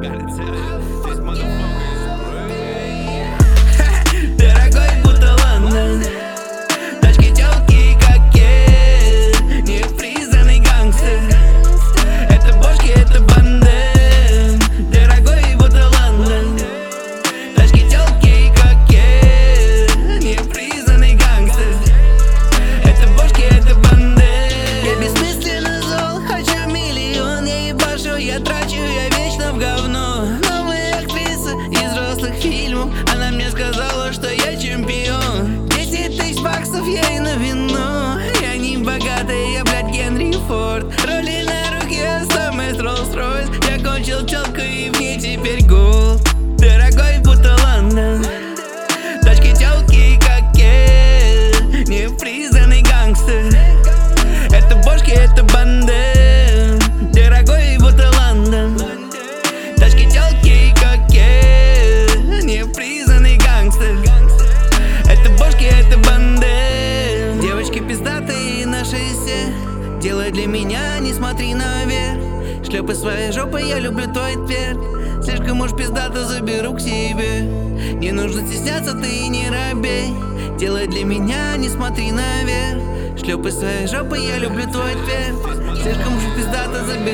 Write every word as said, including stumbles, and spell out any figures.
Дорогой, будто Лондон. Тачки, тёлки, как я. Непризнанный гангстер. Это бошки, это банда. Дорогой, будто Лондон. Тачки, тёлки, как я. Непризнанный гангстер. Это бошки, это банда. Я бессмысленно зол, хочу миллион. Я ебашу, я трачу, я вечно в говно. Новая актриса из взрослых фильмов. Она мне сказала, что я чемпион. Десять тысяч баксов я и на вино. Я не богатый, я, блядь, Генри Форд. Роли на руки, я самый Роллс-Ройс. Я кончил тёлку и в ней теперь гол. Дорогой, будто Лондон. Тачки, тёлки, как я. Непризнанный гангстер. Это бошки, это банда. Дорогой, будто Лондон. Тачки, тёлки, как я. Непризнанный гангстер. Это бошки, это банда. Девочки пиздатые на шесте. Делай для меня, не смотри наверх. Шлепай своей жопой, я люблю твой тверд. Слишком уж пиздато, заберу к себе. Не нужно стесняться, ты не робей. Делай для меня, не смотри наверх. Шлепай своей жопой, я люблю твой тверд. Слишком уж пиздато, заберу